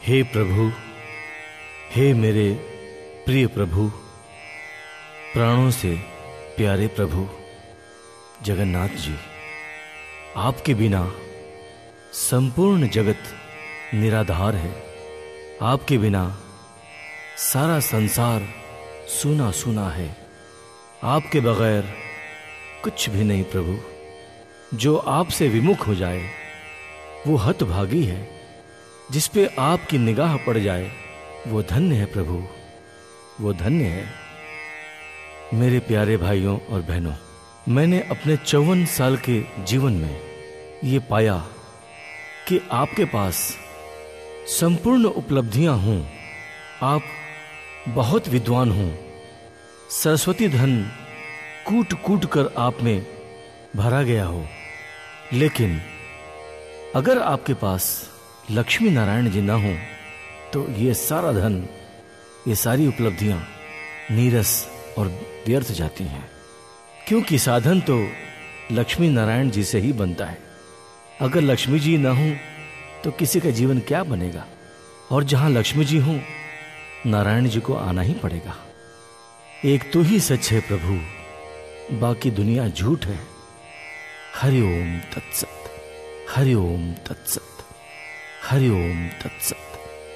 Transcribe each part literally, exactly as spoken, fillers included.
हे प्रभु, हे मेरे प्रिय प्रभु, प्राणों से प्यारे प्रभु जगन्नाथ जी, आपके बिना संपूर्ण जगत निराधार है। आपके बिना सारा संसार सूना सूना है। आपके बगैर कुछ भी नहीं प्रभु। जो आपसे विमुख हो जाए वो हतभागी है। जिस पे आपकी निगाह पड़ जाए वो धन्य है प्रभु, वो धन्य है। मेरे प्यारे भाइयों और बहनों, मैंने अपने चौवन साल के जीवन में ये पाया कि आपके पास संपूर्ण उपलब्धियां हों, आप बहुत विद्वान हों, सरस्वती धन कूट कूट कर आप में भरा गया हो, लेकिन अगर आपके पास लक्ष्मी नारायण जी ना हो तो ये सारा धन, ये सारी उपलब्धियां नीरस और व्यर्थ जाती हैं। क्योंकि साधन तो लक्ष्मी नारायण जी से ही बनता है। अगर लक्ष्मी जी ना हो तो किसी का जीवन क्या बनेगा। और जहां लक्ष्मी जी हो नारायण जी को आना ही पड़ेगा। एक तो ही सच है प्रभु, बाकी दुनिया झूठ है। हरि ओम तत्सत, हरि ओम तत्सत, हरि ओम तत्सत।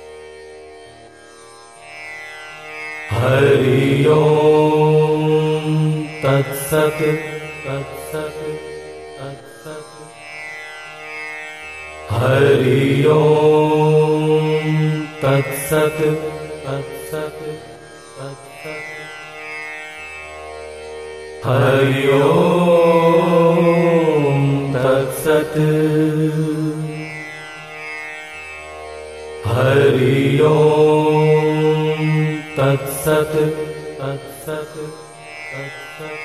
हरि ओम तत्सत, तत्सत, तत्सत। हरि ओम तत्सत, तत्सत, तत्सत। हरि ओम तत्सत। हरि ओम तत्सत, तत्सत, तत्सत।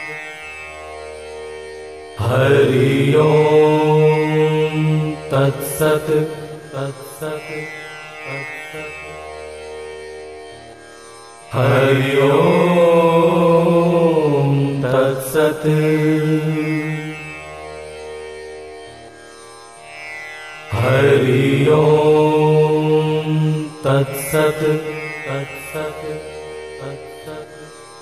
हरि ओम तत्सत, तत्सत, तत्सत। हरि ओम तत्सत। हरि ओम तत्सत, तत्सत, तत्सत।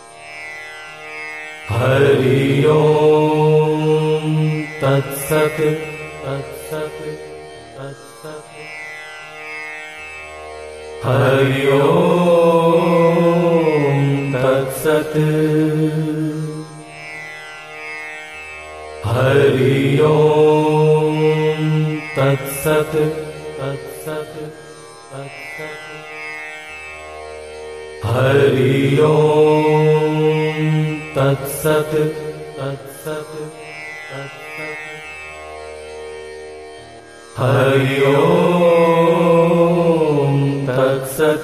हरि ओम तत्सत, तत्सत, तत्सत। हरि ओम तत्सत। हरि ओम तत्सत, तत्सत, तत्सत। हरि ओम तत्सत, तत्सत, तत्सत। हरि ओम तत्सत।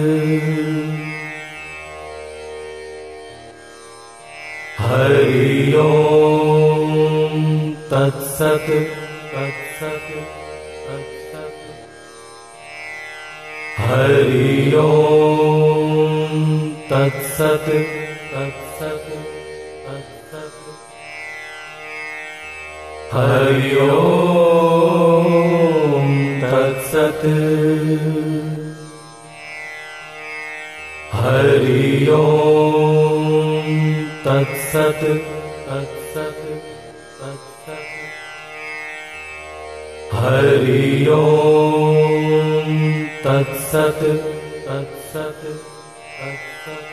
हरि ओम तत्सत, तत्सत, तत्सत। हरि ओम तत्सत, तत्सत, तत्सत। हरि ओम तत्सत। हरि ओम तत्सत, तत्सत, तत्सत। हरि ओम तत्सत, तत्सत, तत्सत।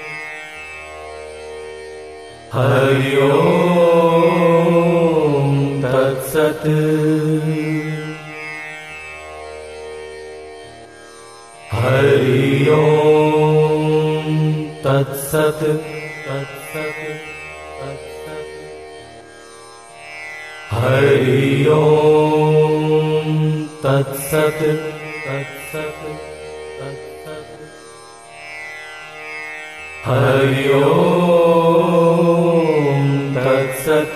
हरि ओम तत्सत। हरि ओम तत्सत, तत्सत, तत्सत। हरि ओम तत्सत, तत्सत, तत्सत। हरि ओम तत्सत।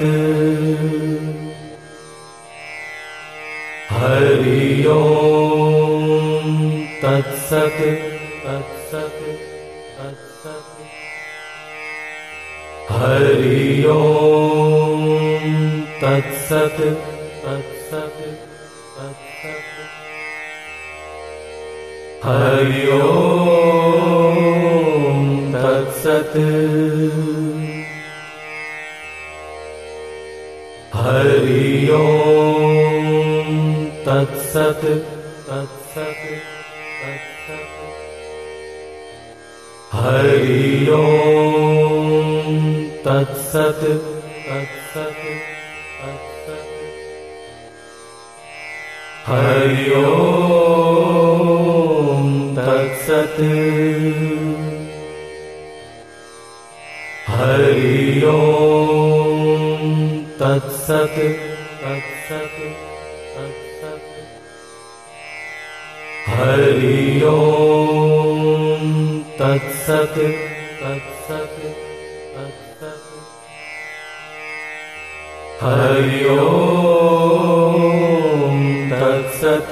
हरि ओम तत्सत, तत्सत, तत्सत। हरि ओम तत्सत, तत्सत, तत्सत। हरि ओम तत्सत्। हरि ओम तत्सत् तत्सत् तत्सत्। हरि ओम तत्सत् तत्सत् तत्सत्। हरि ओम तत्सत्। हरि ओम तत्सत् तत्सत् तत्सत्। हरि ओम तत्सत् तत्सत् तत्सत्। हरि ओम तत्सत्।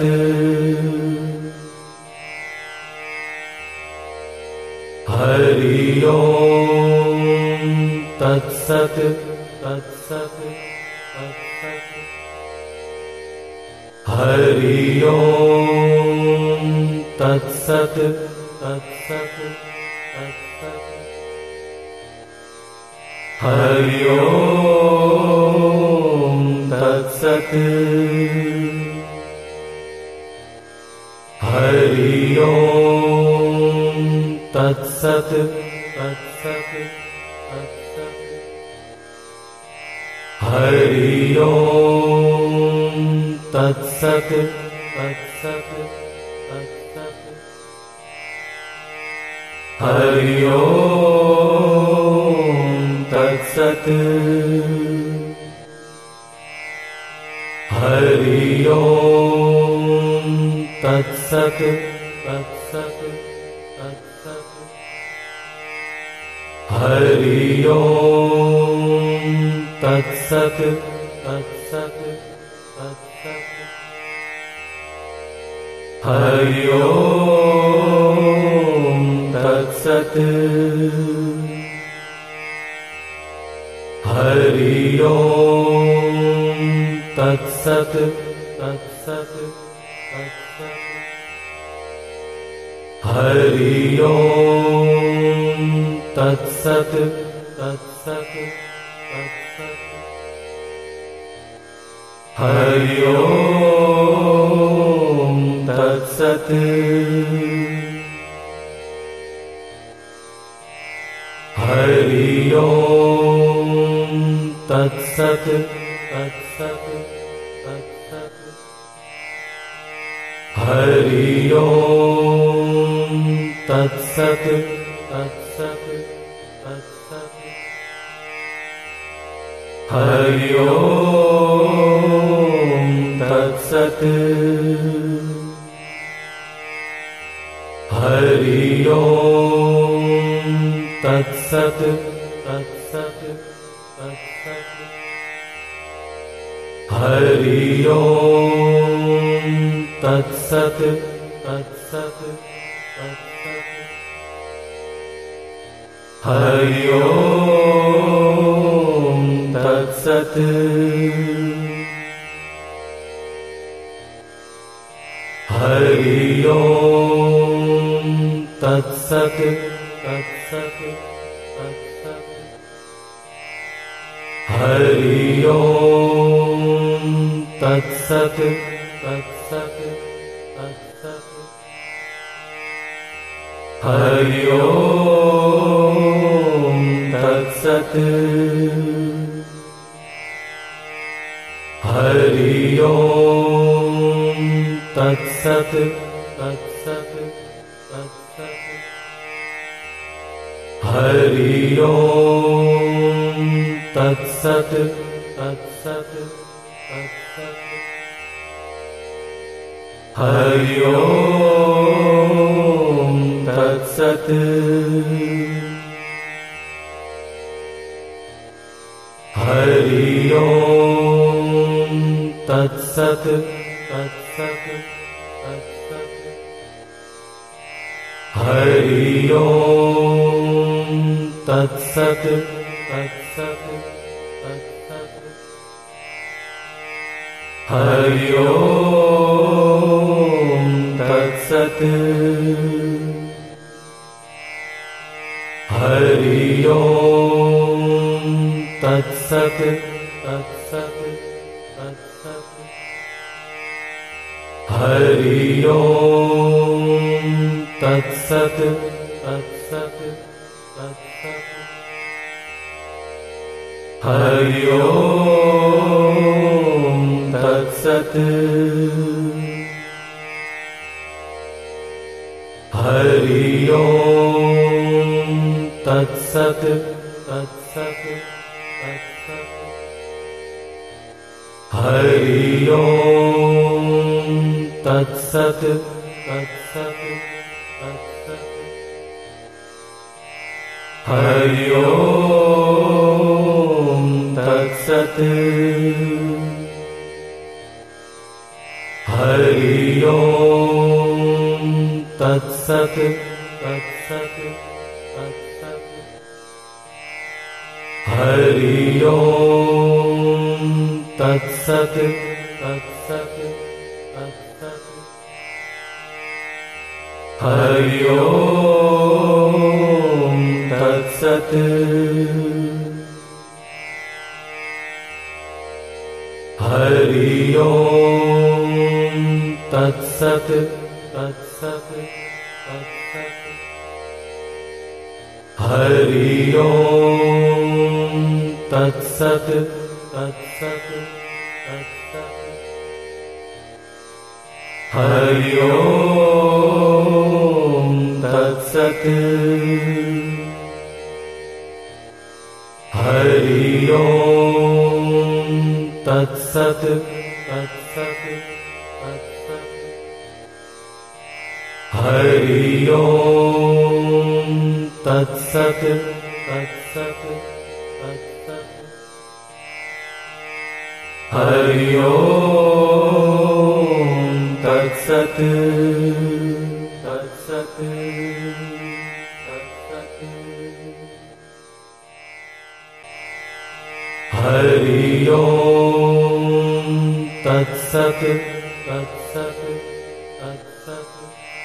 हरि ओम तत्सत् तत्सत् तत्सत्। हरि ओम तत्सत् तत्सत् तत्सत्। हरि ओम तत्सत्। हरि ओम तत्सत् तत्सत् तत्सत्। हरि ओम तत्सत् तत्सत् तत्सत्। हरि ओम तत्सत्। हरि ओम तत्सत् तत्सत् तत्सत्। हरि ओम तत्सत् तत्सत् तत्सत्। हरि ओम तत्सत्। हरि ओम तत्सत् तत्सत् तत्सत्। हरि ओम तत्सत् तत्सत् तत्सत्। हरि ओम तत्सत्। हरि ओम तत्सत् तत्सत् तत्सत्। हरि ओम तत्सत् तत्सत् तत्सत्। हरि ओम तत्सत्। हरि ओम तत्सत् तत्सत् तत्सत्। हरि ओम तत्सत् तत्सत् तत्सत्। हरि ओम तत्सत्। हरि ओम तत्सत् तत्सत् तत्सत्। हरि ओम तत्सत् तत्सत् तत्सत्। हरि ओम तत्सत्। हरि ओम तत्सत् तत्सत् तत्सत्। हरि ओम तत्सत् तत्सत् तत्सत्। हरि ओम तत्सत्। हरि ओम तत्सत् तत्सत् तत्सत्। हरि ओम तत्सत् तत्सत् तत्सत्। हरि ओम तत्सत्। तत्सत् हरि ओम तत्सत् तत्सत् तत्सत् हरि ओम तत्सत् तत्सत् तत्सत् हरि ओम तत्सत् हरि ओम तत्सत् तत्सत् तत्सत् हरि ओम तत्सत् तत्सत् तत्सत् हरि ओम तत्सत् हरि ओम तत्सत् तत्सत् तत्सत् हरि ओम तत्सत् तत्सत् तत्सत् हरि ओम तत्सत् हरि ओम तत्सत् तत्सत् तत्सत् हरि ओम तत्सत् तत्सत् तत्सत् हरि ओम तत्सत् हरि ओम तत्सत् तत्सत् तत्सत् हरि ओम तत्सत् तत्सत् तत्सत् हरि ओम तत्सत् तत्सत् तत्सत् हरि ओम तत्सत् तत्सत् तत्सत्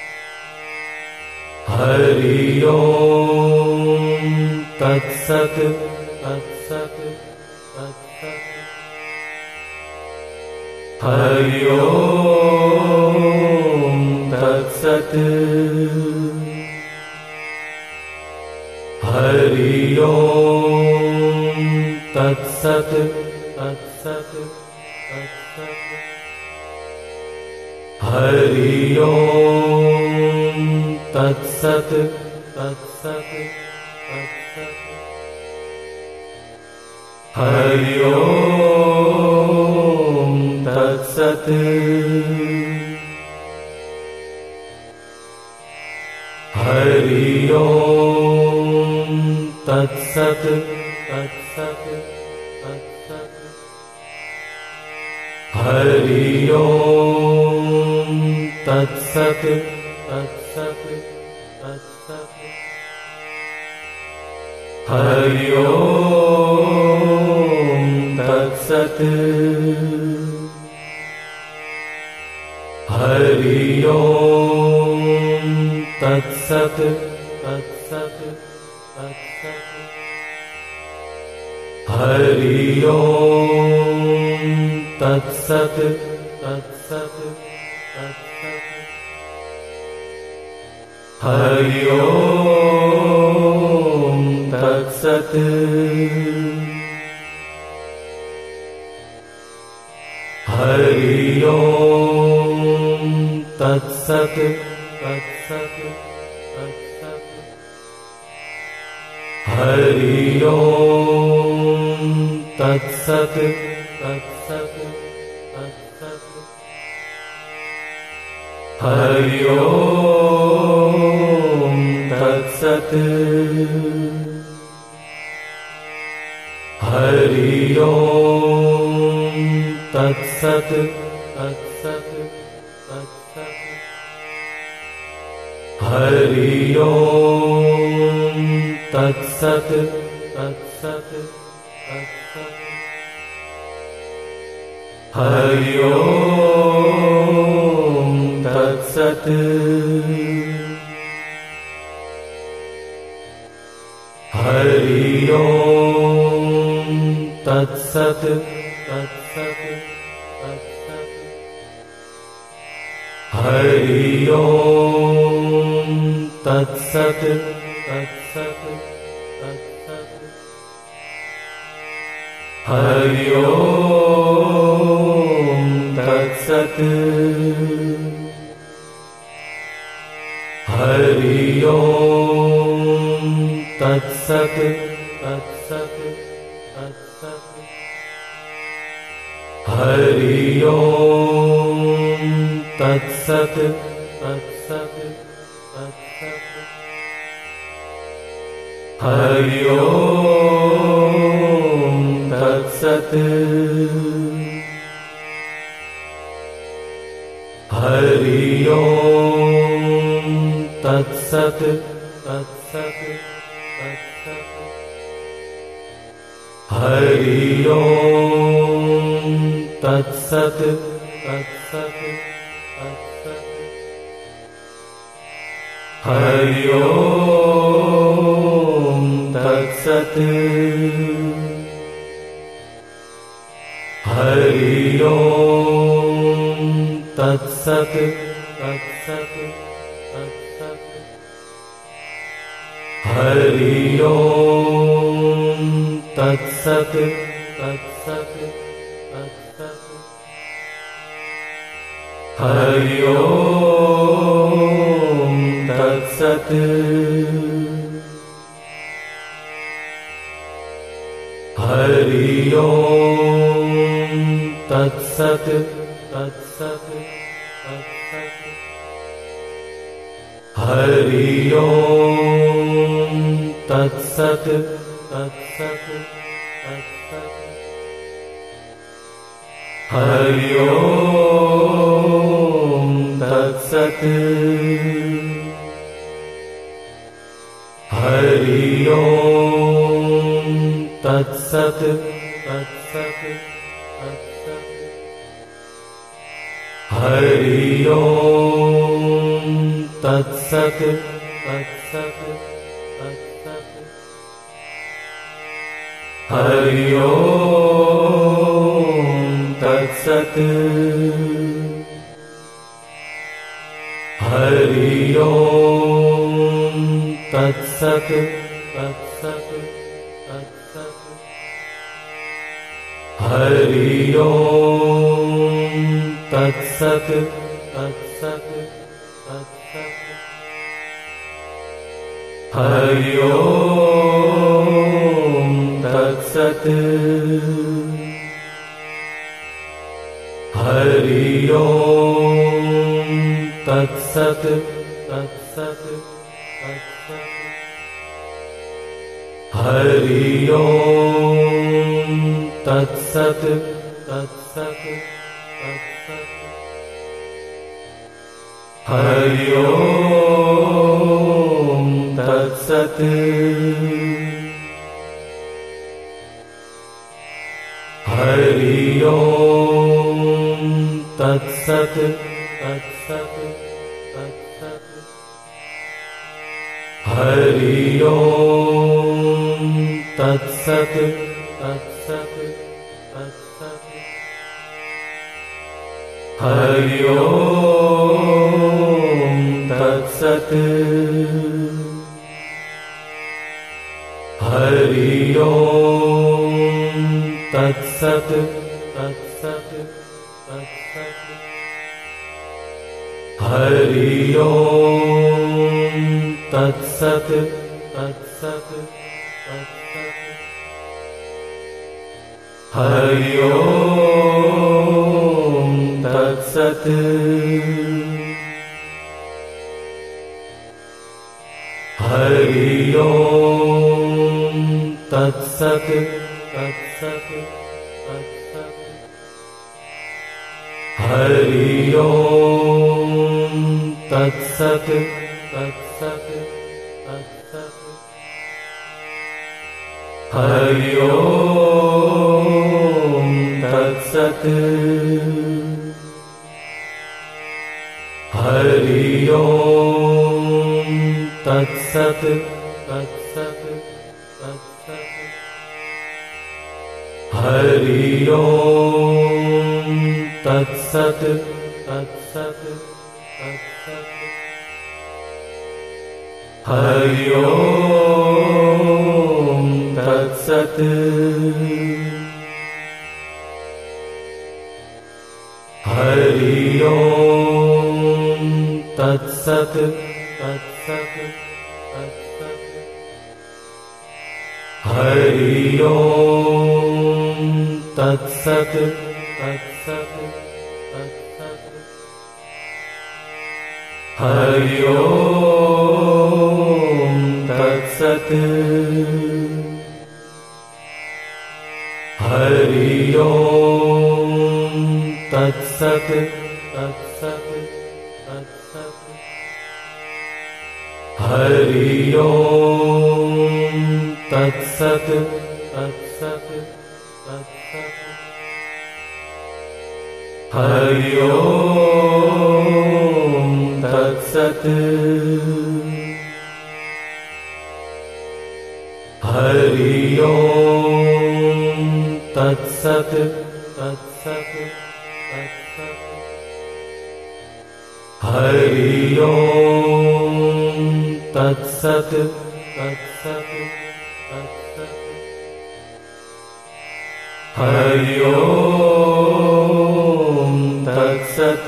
हरि ओम तत्सत् तत्सत् तत्सत् हरि ओम तत्सत् हरि ओम तत्सत् तत्सत् तत्सत् हरि ओम तत्सत् तत्सत् तत्सत् हरि ओम तत्सत् हरि ओम तत्सत् तत्सत् तत्सत् हरि ओम तत्सत् तत्सत् तत्सत् हरि ओम तत्सत् हरि ओम तत्सत् तत्सत् तत्सत् हरि ओम तत्सत् तत्सत् तत्सत् हरि ओम तत्सत् हरि ओम तत्सत् तत्सत् तत्सत् हरि ओम तत्सत् तत्सत् तत्सत् हरि ओम तत्सत् हरि ओम तत्सत् तत्सत् तत्सत् हरि ओम तत्सत् तत्सत् तत्सत् हरि ओम तत्सत्। तत्सत् तत्सत् तत्सत्। हरि ओम तत्सत् तत्सत् तत्सत्। हरि ओम तत्सत्। हरि ओम तत्सत् तत्सत् तत्सत्। हरि ओम तत्सत् तत्सत् तत्सत्। हरि ओम तत्सत्। हरि ओम तत्सत् तत्सत् तत्सत्। हरि ओम तत्सत् तत्सत् तत्सत्। हरि ओम तत्सत्। हरि ओम तत्सत् तत्सत् तत्सत्। हरि ओम तत्सत् तत्सत् तत्सत्। हरि ओम तत्सत्। हरि ओम तत्सत् तत्सत् तत्सत्। हरि ओम तत्सत् तत्सत् तत्सत्। हरि ओम तत्सत्। हरि ओम तत्सत् तत्सत् तत्सत्। हरि ओम तत्सत् तत्सत् तत्सत्। हरि ओम तत्सत्। हरि ओम तत्सत् तत्सत् तत्सत्। हरि ओम तत्सत् तत्सत् तत्सत्। हरि ओम तत्सत्। हरि ओम तत्सत् तत्सत् तत्सत्। हरि ओम तत्सत् तत्सत् तत्सत्। हरि ओम तत्सत्। हरि ओम तत्सत् तत्सत् तत्सत्। हरि ओम तत्सत् तत्सत् तत्सत्। हरि ओम तत्सत्। हरि ओम तत्सत् तत्सत् तत्सत्। हरि ओम तत्सत् तत्सत् तत्सत्। हरि ओम तत्सत्। हरि ओम तत्सत् तत्सत् तत्सत्। हरि ओम तत्सत् तत्सत् तत्सत्। हरि ओम तत्सत्। हरि ओम तत्सत् तत्सत् तत्सत्। हरि ओम तत्सत् तत्सत् तत्सत्। हरि ओम तत्सत्। हरि ओम तत्सत् तत्सत् तत्सत्। हरि ओम तत्सत् तत्सत् तत्सत्। हरि ओम तत्सत्। हरि ओम तत्सत् तत्सत् तत्सत्। हरि ओम तत्सत् तत्सत् तत्सत्। हरि ओम तत्सत्। हरि ओम तत्सत् तत्सत् तत्सत्। हरि ओम तत्सत् तत्सत् तत्सत्। हरि ओम तत्सत्।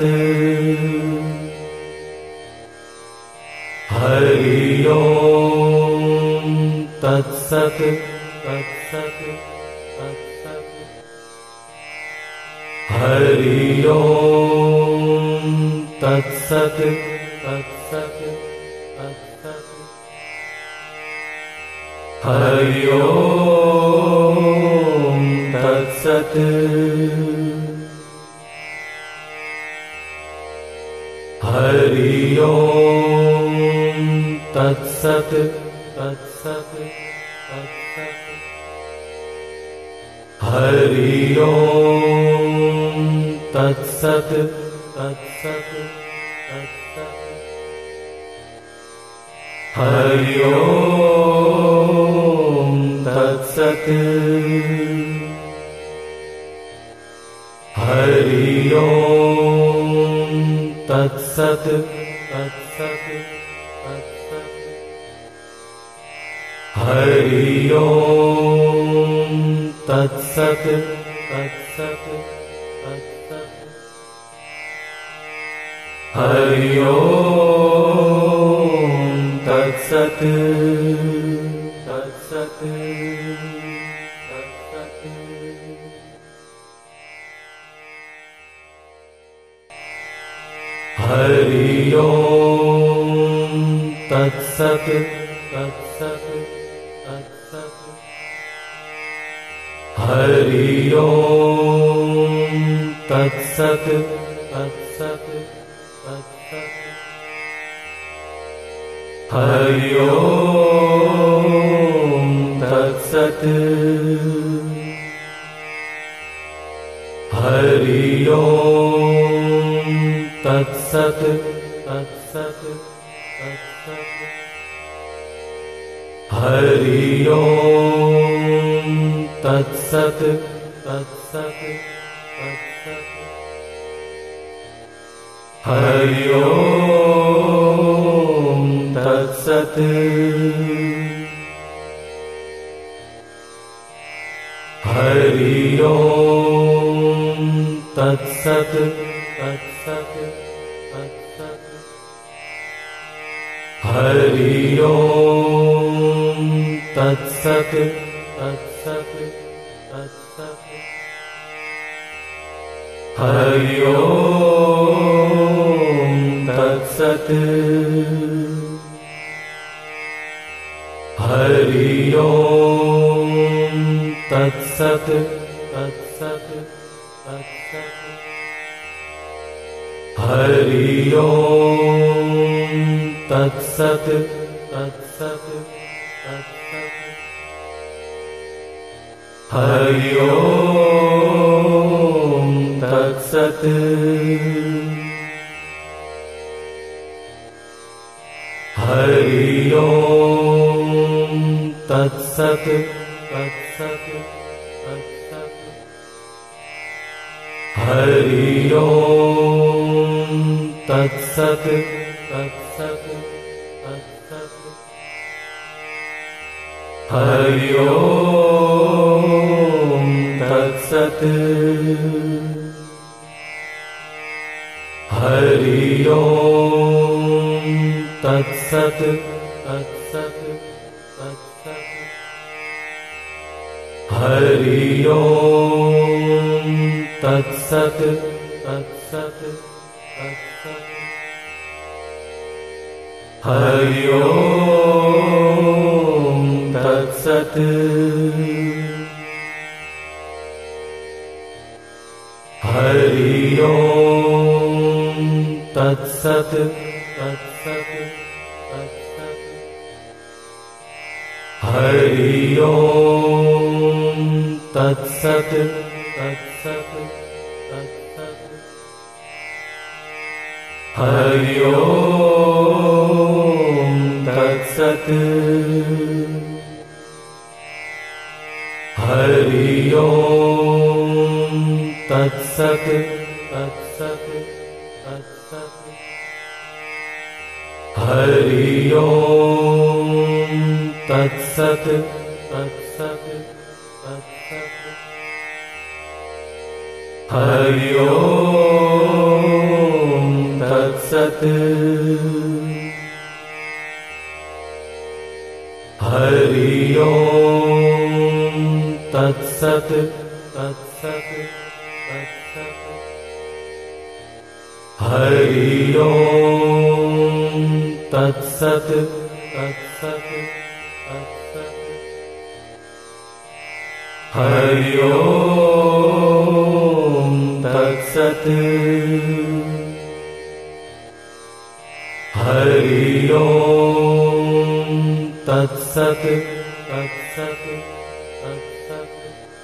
हरि ओम तत्सत् तत्सत् तत्सत्। हरि ओम तत्सत् तत्सत् तत्सत्। हरि ओम तत्सत्। हरि ओम तत्सत् तत्सत् तत्सत्। हरि ओम तत्सत् तत्सत् तत्सत्। हरि ओम तत्सत्। हरि ओम तत्सत् तत्सत् तत्सत्। हरि ओम तत्सत् तत्सत् तत्सत्। हरि ओम तत्सत् तत्सत् तत्सत्। हरि ओम तत्सत् तत्सत् तत्सत्। हरि ओम तत्सत् तत्सत् तत्सत्। हरि ओम तत्सत्। हरि ओम तत्सत् तत्सत् तत्सत्। हरि ओम तत्सत् तत्सत् तत्सत्। हरि ओम तत्सत्। हरि ओम तत्सत् तत्सत् तत्सत्। हरि ओम तत्सत् तत्सत् तत्सत्। हरि ओम तत्सत्। हरि ओम तत्सत् तत्सत् तत्सत्। हरि ओम तत्सत् तत्सत् तत्सत्। हरि ओम तत्सत्। हरि ओम तत्सत् तत्सत् तत्सत्। हरि ओम तत्सत् तत्सत् तत्सत् हरि ओम तत्सत् हरि ओम तत्सत् तत्सत् तत्सत् हरि ओम तत्सत् तत्सत् तत्सत् हरि ओम तत्सत् हरि ओम तत्सत् तत्सत् तत्सत् हरि ओम तत्सत् तत्सत् तत्सत् हरि ओम तत्सत् हरि ओम तत्सत् तत्सत् तत्सत् हरि ओम तत्सत् तत्सत् तत्सत् हरि ओम तत्सत् हरि ओम तत्सत् तत्सत् तत्सत् हरि ओम तत्सत् तत्सत् तत्सत् हरि ओम तत्सत् हरि ओम तत्सत् तत्सत् तत्सत्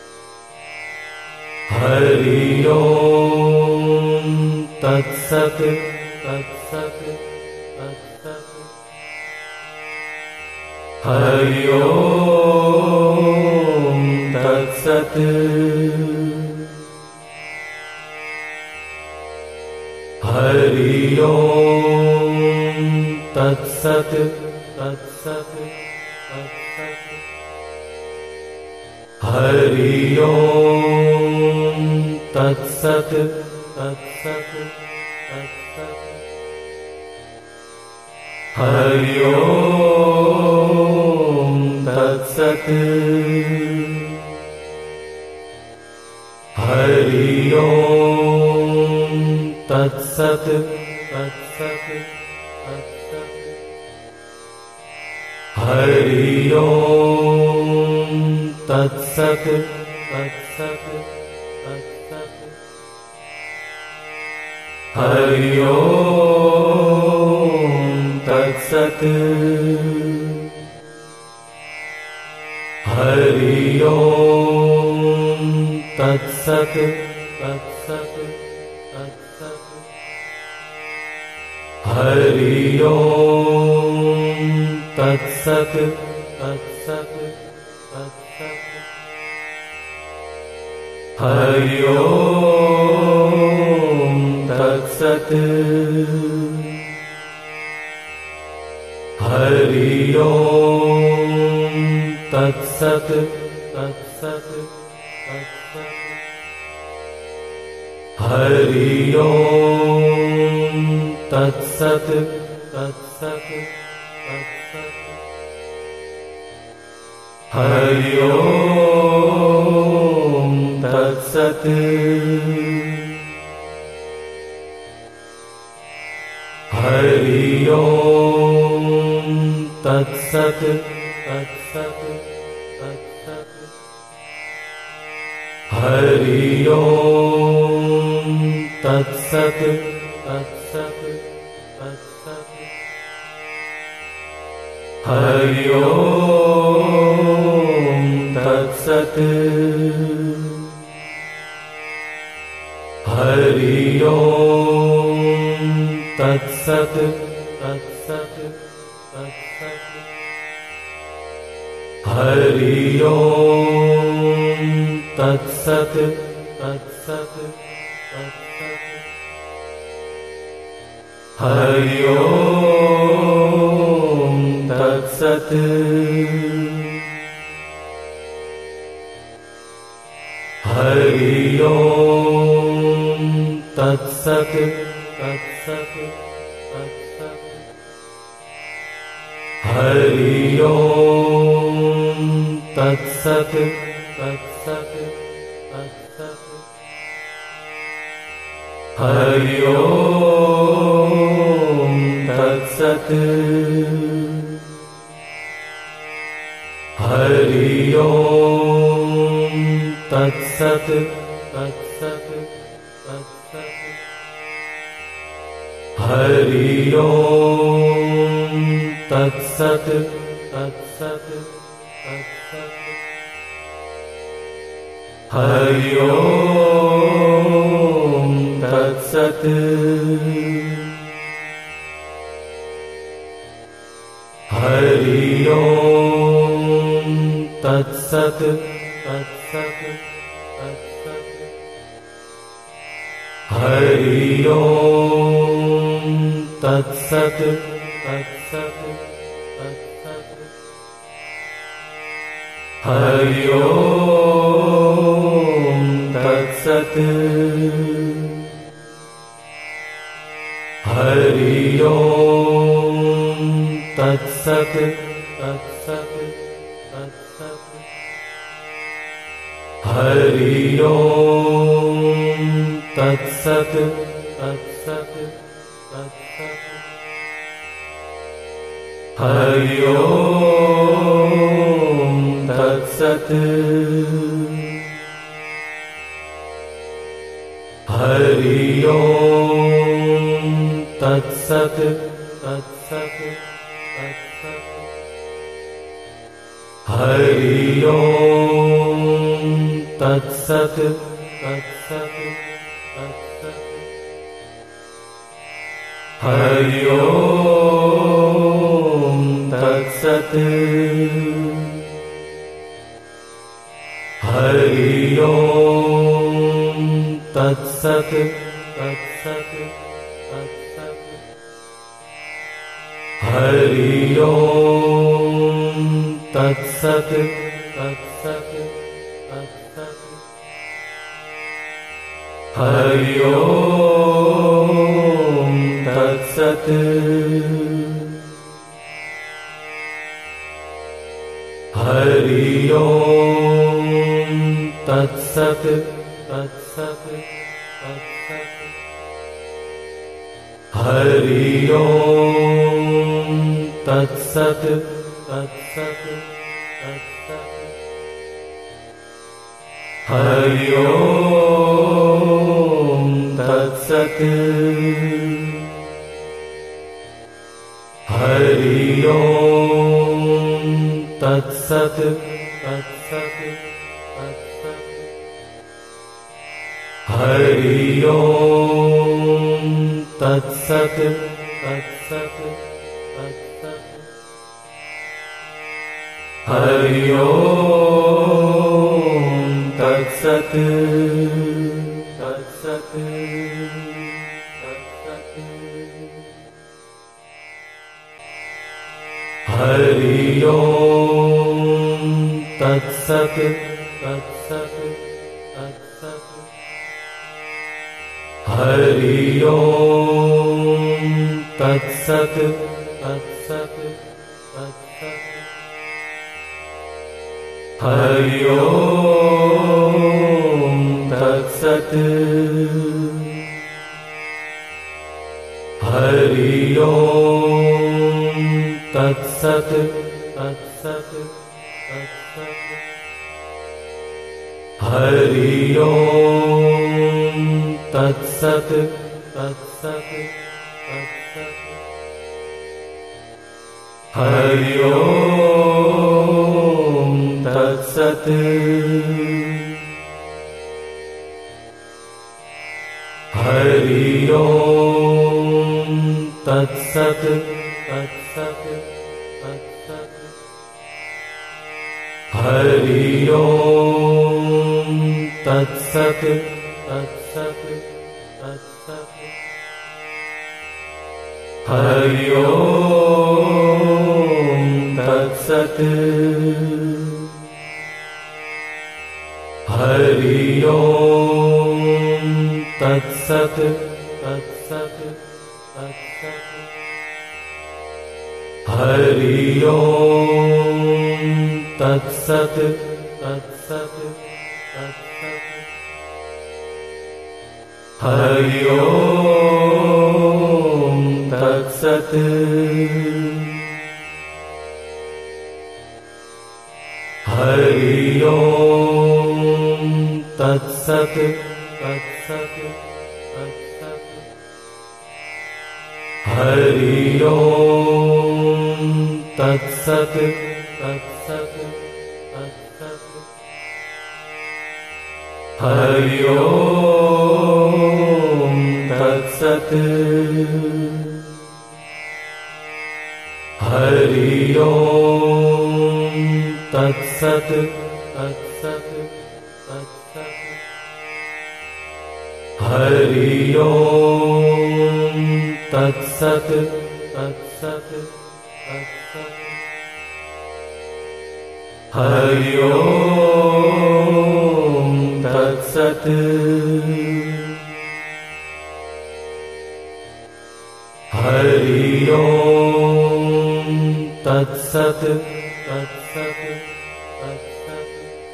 हरि ओम तत्सत् तत्सत् तत्सत् हरि ओम तत्सत् हरि ओम तत्सत् तत्सत् तत्सत् हरि ओम तत्सत् तत्सत् तत्सत् हरि ओम तत्सत् हरि ओम तत्सत् तत्सत् तत्सत् हरि ओम तत्सत् तत्सत् तत्सत् हरि ओम तत्सत् हरि ओम तत्सत् तत्सत् तत्सत् हरि ओम तत्सत् तत्सत् तत्सत् हरि ओम तत्सत् हरि ओम तत्सत् तत्सत् तत्सत् हरि ओम तत्सत् तत्सत् तत्सत् हरि ओम तत्सत् हरि ओम तत्सत् तत्सत् तत्सत् हरि ओम तत्सत् तत्सत् तत्सत् हरि ओम तत्सत् हरि ओम तत्सत् तत्सत् तत्सत् हरि ओम तत्सत् तत्सत् हरि ओम तत्सत्। हरि ओम तत्सत् तत्सत् तत्सत्। हरि ओम तत्सत् तत्सत् तत्सत्। हरि ओम तत्सत्। हरि ओम तत्सत् तत्सत् तत्सत्। हरि ओम तत्सत् तत्सत् तत्सत्। हरि ओम तत्सत्। हरि ओम तत्सत् तत्सत् तत्सत्। हरि ओम तत्सत् तत्सत् तत्सत्। हरि ओम तत्सत्। हरि ओम तत्सत् तत्सत् तत्सत्। हरि ओम तत्सत् तत्सत् तत्सत्। हरि ओम तत्सत्। हरि ओम तत्सत् तत्सत् तत्सत्। हरि ओम तत्सत् तत्सत् तत्सत्। हरि ओम तत्सत्। हरि ओम तत्सत् तत्सत् तत्सत्। हरि ओम तत्सत् तत्सत् तत्सत्। हरि ओम तत्सत्। हरि ओम तत्सत् तत्सत् तत्सत्। हरि ओम तत्सत् तत्सत् तत्सत्। हरि ओम तत्सत्। हरि ओम तत्सत् तत्सत् तत्सत्। हरि ओम तत्सत् तत्सत् तत्सत्। हरि ओम तत्सत् तत्सत् तत्सत्। हरि ओम तत्सत् तत्सत् तत्सत्। हरि ओम तत्सत् तत्सत् तत्सत्। हरि ओम तत्सत्। हरि ओम तत्सत् तत्सत् तत्सत्। हरि ओम तत्सत् तत्सत् तत्सत्। हरि ओम तत्सत्। हरि ओम तत्सत् तत्सत् तत्सत्। हरि ओम तत्सत् तत्सत् तत्सत्। हरि ओम तत्सत्। हरि ओम तत्सत् तत्सत् तत्सत्। हरि ओम तत्सत् तत्सत् तत्सत्। हरि ओम तत्सत्। हरि ओम तत्सत् तत्सत् तत्सत्। हरि ओम तत्सत् तत्सत् तत्सत्। हरि ओम तत्सत्। हरि ओम तत्सत् तत्सत् तत्सत्। हरि ओम तत्सत् तत्सत् तत्सत्। हरि ओम तत्सत्। हरि ओम तत्सत् तत्सत् तत्सत्।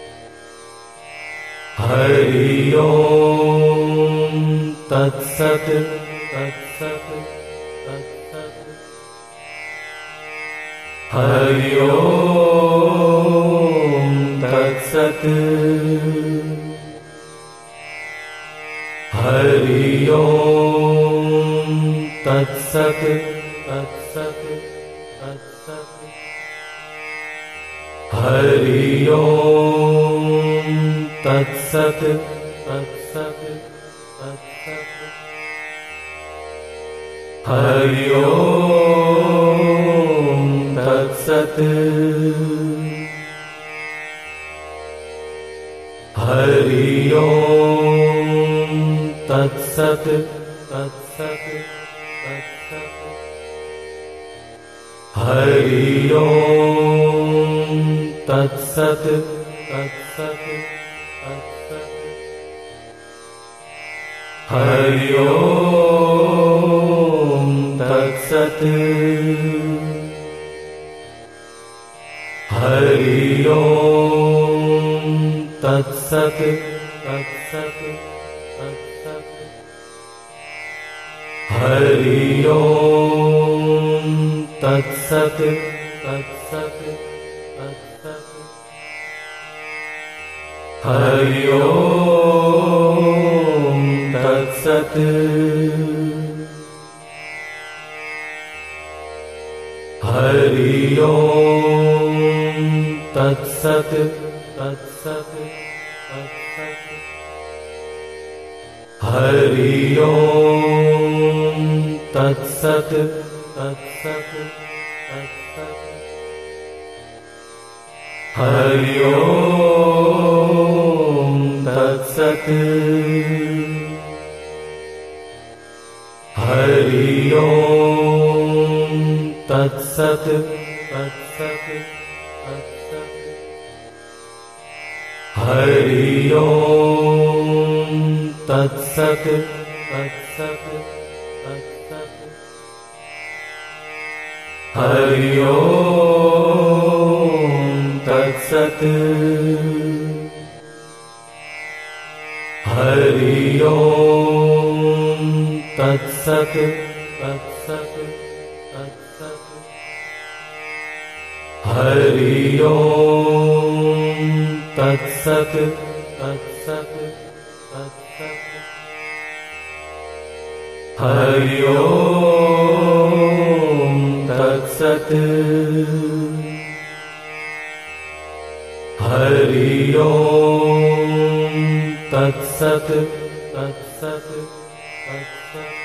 हरि ओम तत्सत् तत्सत् तत्सत्। हरि ओम तत्सत्। हरि ओम तत्सत् तत्सत् तत्सत्। हरि ओम तत्सत् तत्सत् तत्सत्। हरि ओम तत्सत्। हरि ओम तत्सत् तत्सत् तत्सत्। हरि ओम तत्सत् तत्सत् तत्सत्। हरि ओम तत्सत्। हरि ओम तत्सत् तत्सत् तत्सत्। हरि ओम तत्सत् तत्सत् तत्सत्। हरि ओम तत्सत्। हरि ओम तत्सत् तत्सत् तत्सत्। हरि ओम तत्सत् तत्सत् तत्सत्। हरि ओम तत्सत्। हरि ओम तत्सत् तत्सत् तत्सत्। हरि ओम तत्सत् तत्सत् तत्सत्। हरि ओम तत्सत्। हरि ओम तत्सत् तत्सत् तत्सत्। हरि ओम तत्सत् तत्सत् तत्सत्। हरि ओम तत्सत्। हरि ओम तत्सत् तत्सत् तत्सत्।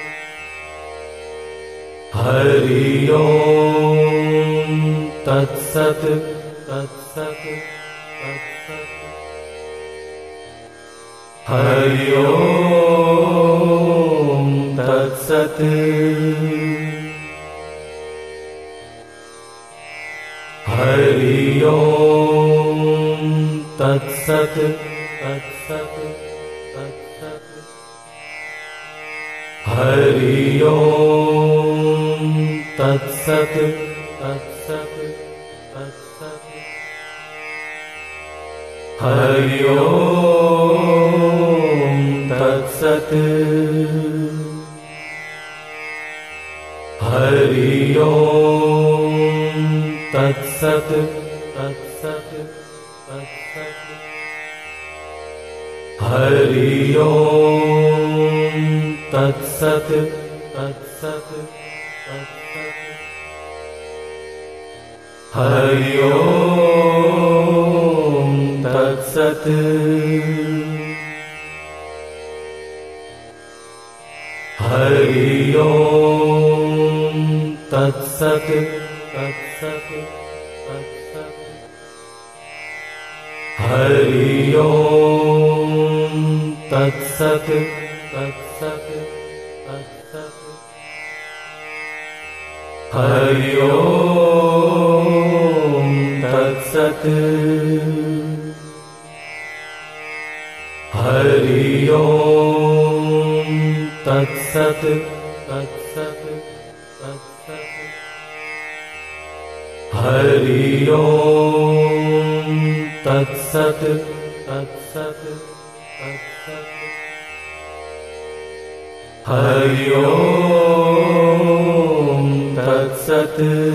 हरि ओम तत्सत् तत्सत् तत्सत्। हरि ओम तत्सत्। हरि ओम तत्सत् तत्सत् तत्सत् हरि ओम तत्सत् तत्सत् तत्सत् हरि ओम तत्सत् हरि ओम तत्सत् तत्सत् तत्सत् हरि ओम तत्सत् तत्सत् तत्सत् हरि ओम तत्सत् हरि ओम तत्सत् तत्सत् तत्सत् हरि ओम तत्सत् तत्सत् तत्सत् हरि ओम तत्सत् हरि ओम तत्सत् तत्सत् तत्सत् हरि ओम तत्सत् तत्सत् तत्सत् हरि ओम तत्सत्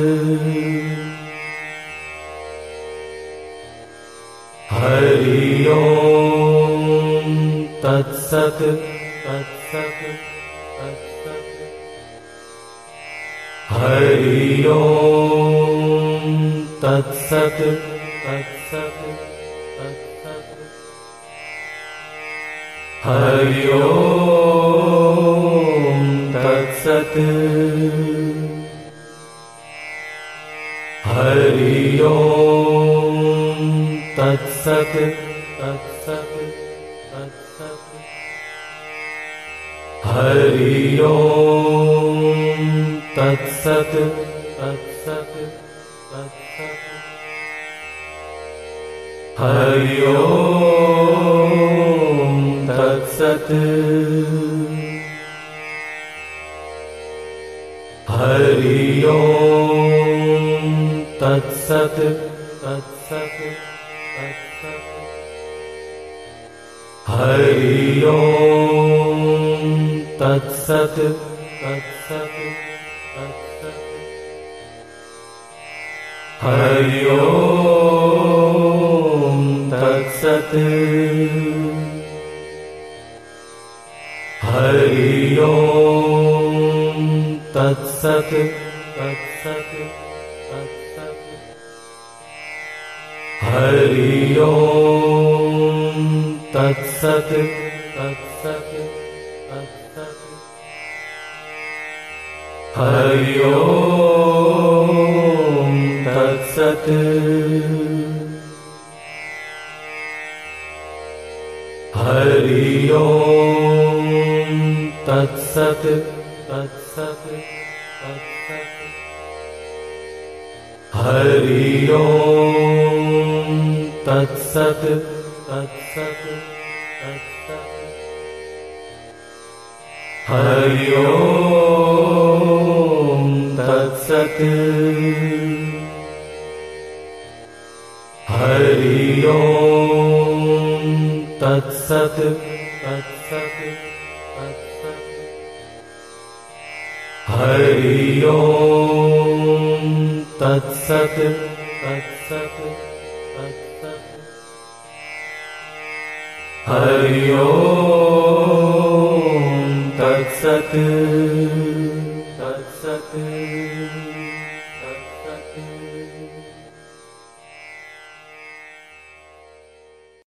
हरि ओम तत्सत् तत्सत् तत्सत् हरि ओम तत्सत् तत्सत् तत्सत् हरि ओम तत्सत् हरि ओम तत्सत् तत्सत् तत्सत् हरि ओम तत्सत् तत्सत् तत्सत् हरि ओम तत्सत् हरि ओम तत्सत् तत्सत् तत्सत् हरि ओम तत्सत् तत्सत् तत्सत् हरि ओम तत्सत् हरि ओम तत्सत् तत्सत् तत्सत् हरि ओम तत्सत् तत्सत् तत्सत् हरि ओम तत्सत् हरि ओम तत्सत् तत्सत् तत्सत् हरि ओम तत्सत् तत्सत् तत्सत् हरि ओम तत्सत् हरि ओम तत्सत् तत्सत् तत्सत् हरि ओम तत्सत् तत्सत् तत्सत् हरि ओम तत्सत् तत्सत्